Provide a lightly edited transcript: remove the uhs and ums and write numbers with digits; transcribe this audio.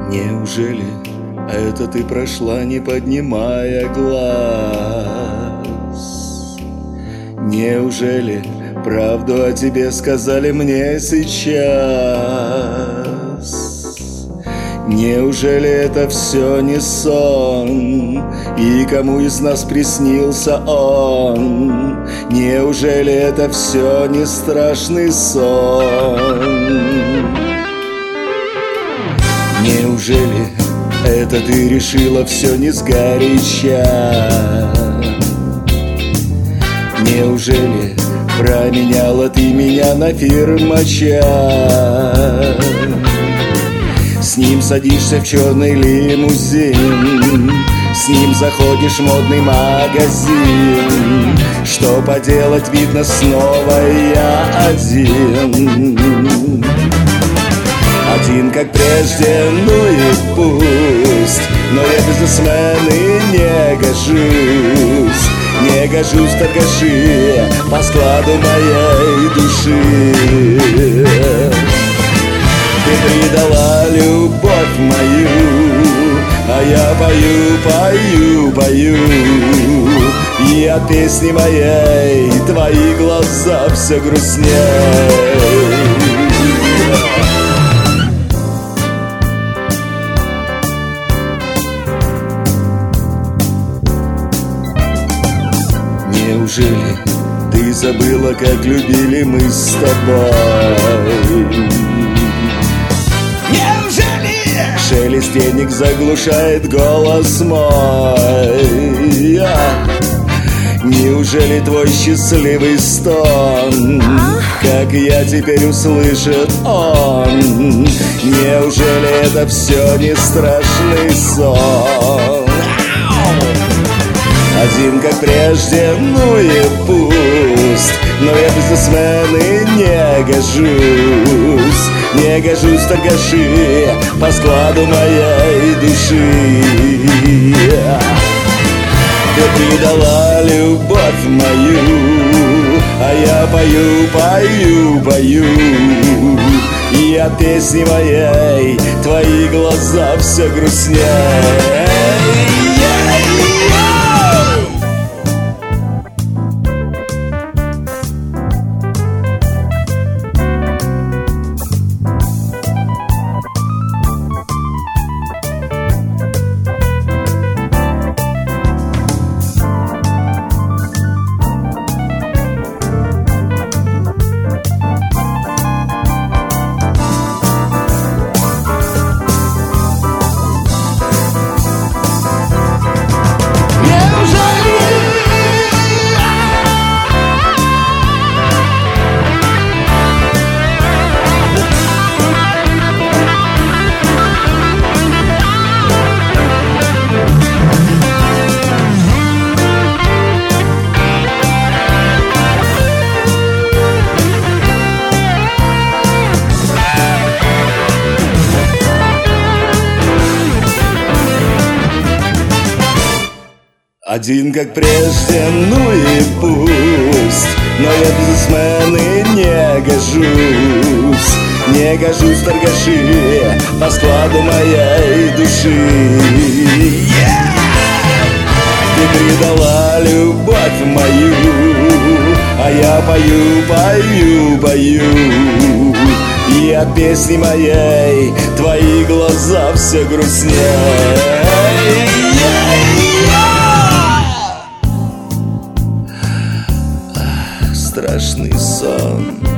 Неужели это ты прошла, не поднимая глаз? Неужели правду о тебе сказали мне сейчас? Неужели это все не сон? И кому из нас приснился он? Неужели это все не страшный сон? Неужели это ты решила все не сгоряча? Неужели променяла ты меня на фирмача? С ним садишься в черный лимузин, с ним заходишь в модный магазин. Что поделать, видно, снова я один. Один, как прежде, ну и пусть. Но я бизнесмен и не гожусь. Не гожусь, торгаши, по складу моей души. Ты предала любовь мою, а я пою, пою, пою. И от песни моей твои глаза все грустней. Неужели ты забыла, как любили мы с тобой? Неужели шелест денег заглушает голос мой? Неужели твой счастливый стон, как я теперь, услышит он? Неужели это все не страшный сон? Один, как прежде, ну и пусть. Но я бизнесмен и не гожусь. Не гожусь, торгаши, по складу моей души. Ты предала любовь мою, а я пою, пою, пою. И от песни моей твои глаза все грустней. Один, как прежде, ну и пусть. Но я бизнесмен и не гожусь. Не гожусь, торгаши, по складу моей души. Ты предала любовь мою, а я пою, пою, пою. И от песни моей твои глаза все грустней. Страшный сон.